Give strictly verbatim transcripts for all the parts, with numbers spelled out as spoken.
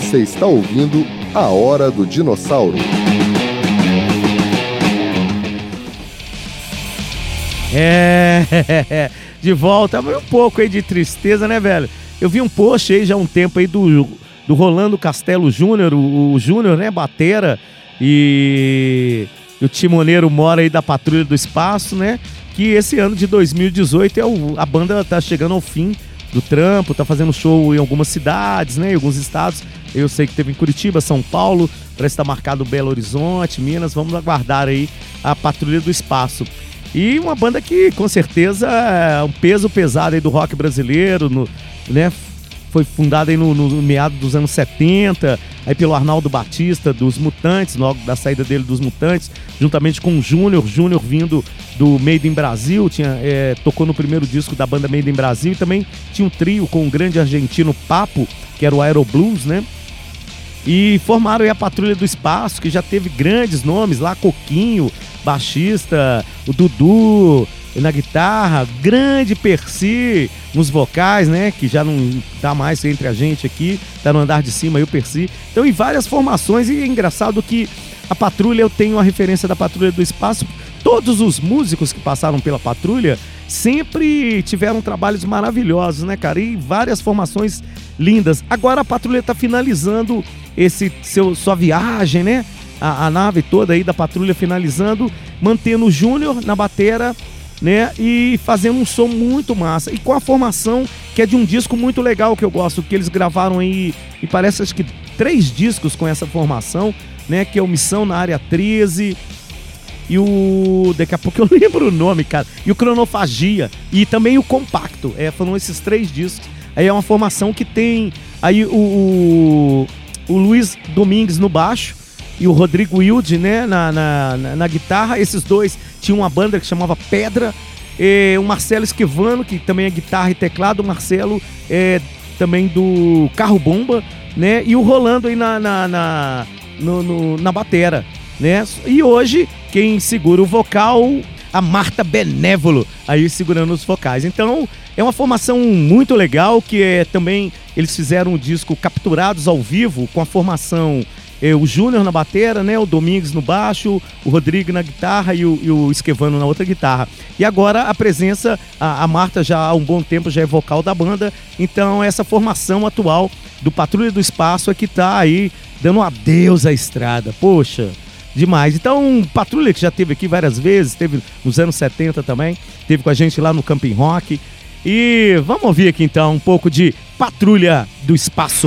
Você está ouvindo A Hora do Dinossauro. É, de volta, um pouco aí de tristeza, né, velho? Eu vi um post aí já há um tempo aí do, do Rolando Castelo Júnior, o, o Júnior, né, batera, e o timoneiro mora aí da Patrulha do Espaço, né? Que esse ano de dois mil e dezoito é o, a banda tá chegando ao fim do trampo, tá fazendo show em algumas cidades, né, em alguns estados. Eu sei que teve em Curitiba, São Paulo, parece que tá marcado Belo Horizonte, Minas. Vamos aguardar aí a Patrulha do Espaço. E uma banda que, com certeza, é um peso pesado aí do rock brasileiro, no, né? Foi fundada aí no, no meado dos anos setenta, aí pelo Arnaldo Batista, dos Mutantes, logo da saída dele dos Mutantes, juntamente com o Júnior, Júnior vindo do Made in Brasil, tinha, é, tocou no primeiro disco da banda Made in Brasil, e também tinha um trio com o grande argentino Papo, que era o Aero Blues, né? E formaram aí a Patrulha do Espaço, que já teve grandes nomes lá, Coquinho, baixista, o Dudu na guitarra, grande Percy nos vocais, né, que já não tá mais entre a gente aqui, tá no andar de cima aí o Percy. Então, em várias formações, e é engraçado que a Patrulha, eu tenho a referência da Patrulha do Espaço, todos os músicos que passaram pela Patrulha sempre tiveram trabalhos maravilhosos, né, cara, e várias formações lindas. Agora a Patrulha tá finalizando esse seu, sua viagem, né, a, a nave toda aí da Patrulha finalizando, mantendo o Júnior na batera, né, e fazendo um som muito massa, e com a formação que é de um disco muito legal que eu gosto, que eles gravaram aí, e parece acho que três discos com essa formação, né, que é o Missão na Área treze, e o... daqui a pouco eu lembro o nome, cara, e o Cronofagia, e também o Compacto, é, foram esses três discos. Aí é uma formação que tem aí o, o, o Luiz Domingues no baixo e o Rodrigo Wilde, né, na, na, na, na guitarra. Esses dois tinham uma banda que chamava Pedra, e o Marcelo Esquivano, que também é guitarra e teclado, o Marcelo é também do Carro Bomba, né, e o Rolando aí na, na, na, no, no, na batera, né, e hoje quem segura o vocal, a Marta Benévolo, aí segurando os vocais. Então é uma formação muito legal, que é também, eles fizeram um disco Capturados ao Vivo, com a formação, é, o Júnior na batera, né, o Domingues no baixo, o Rodrigo na guitarra e o, e o Esquivano na outra guitarra. E agora a presença, a, a Marta já há um bom tempo já é vocal da banda, então essa formação atual do Patrulha do Espaço é que tá aí dando um adeus à estrada. Poxa, demais. Então, Patrulha, que já teve aqui várias vezes, teve nos anos setenta também, teve com a gente lá no Camping Rock. E vamos ouvir aqui então um pouco de Patrulha do Espaço.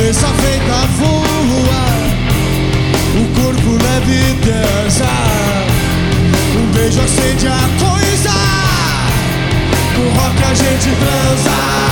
cabeça feita voa, o corpo leve dança, um beijo acende a coisa, no rock a gente transa.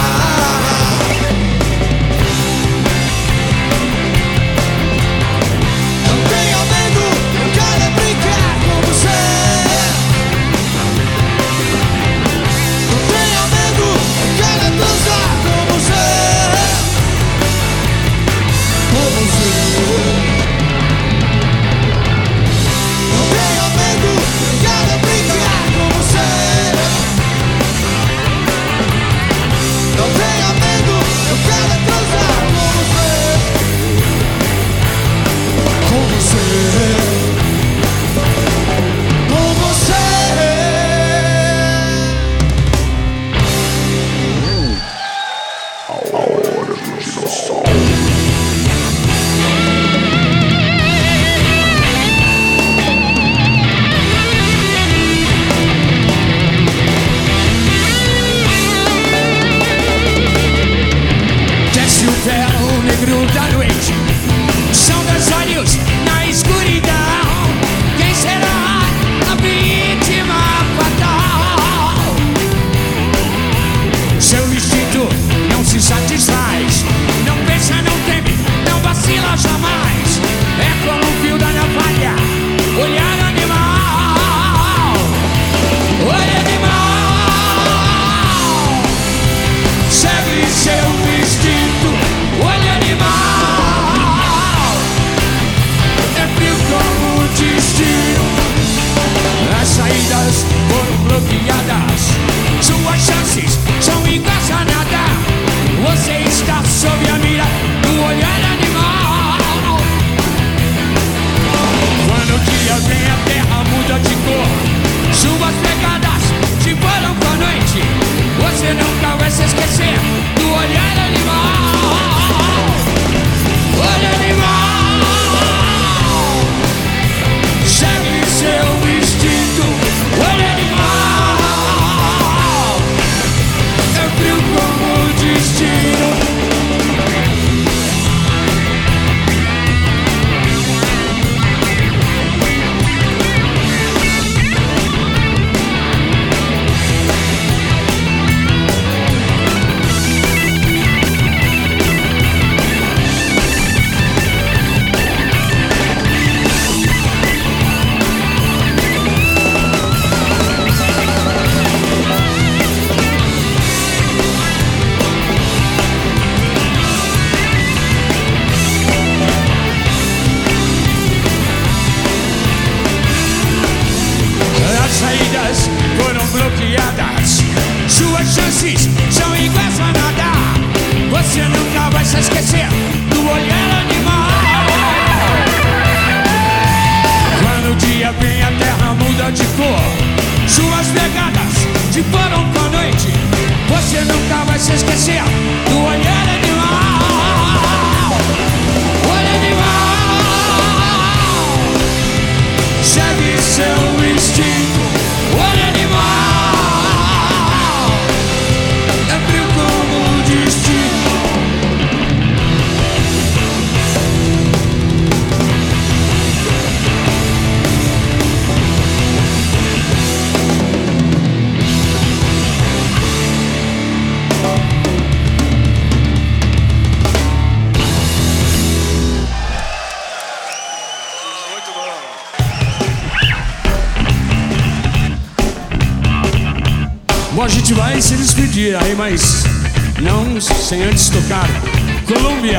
Bom, a gente vai se despedir aí, mas não sem antes tocar Colômbia.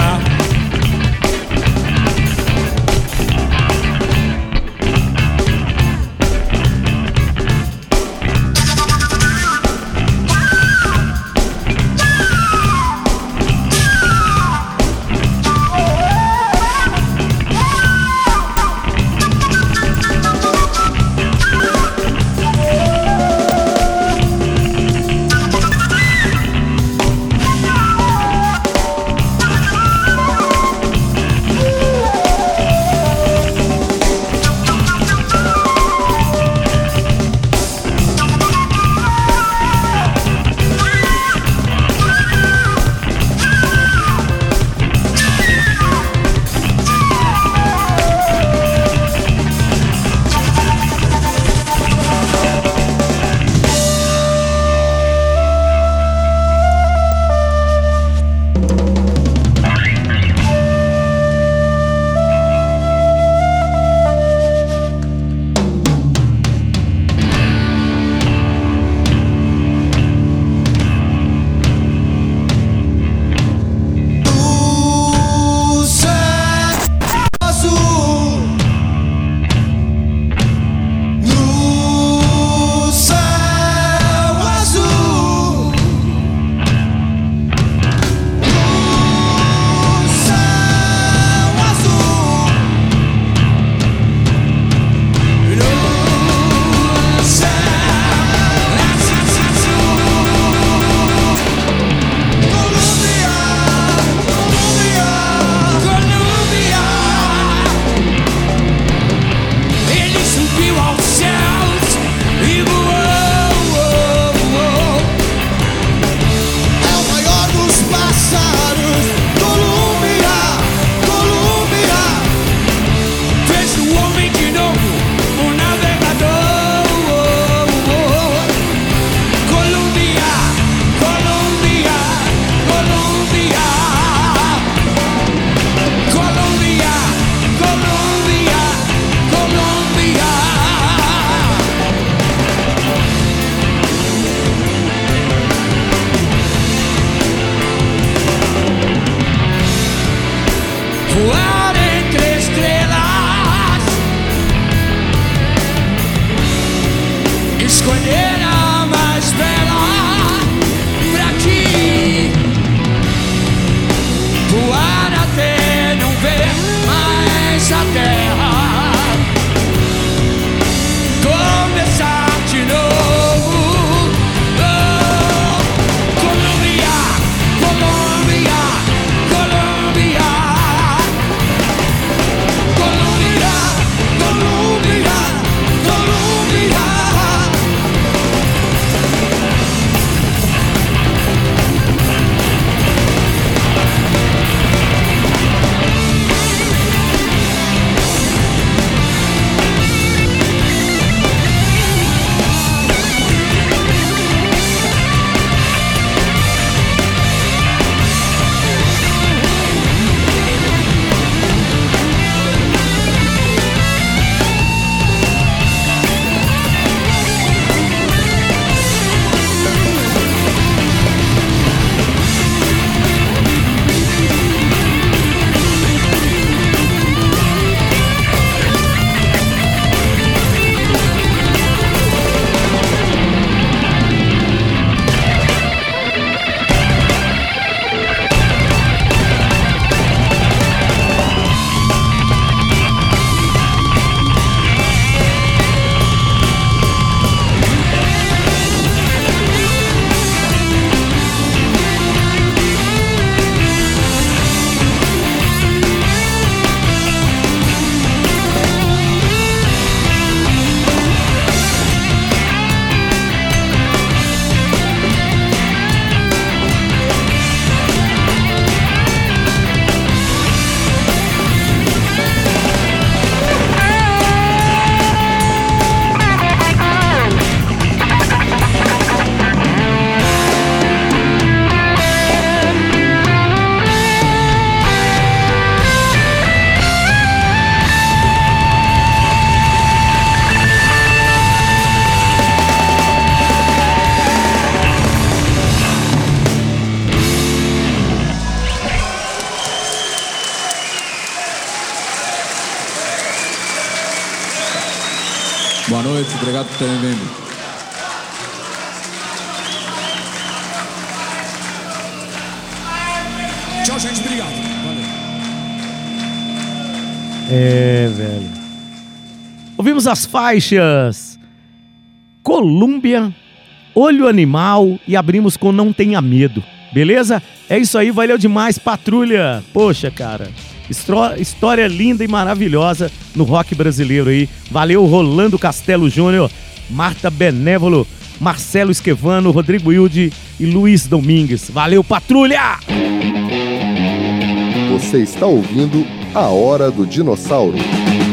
We'll be right back. colheira mais bela pra ti voar até não ver mais a terra, começar de novo. Oh, Colômbia, Colômbia, Colômbia, Colômbia, Colômbia, Colômbia. Boa noite, obrigado por terem vindo. Tchau, gente, obrigado. Valeu. É, velho. Ouvimos as faixas Colômbia, Olho Animal e abrimos com Não Tenha Medo. Beleza? É isso aí, valeu demais, Patrulha. Poxa, cara, história linda e maravilhosa no rock brasileiro aí. Valeu, Rolando Castelo Júnior, Marta Benévolo, Marcelo Esquevano, Rodrigo Wilde e Luiz Domingues. Valeu, Patrulha! Você está ouvindo A Hora do Dinossauro.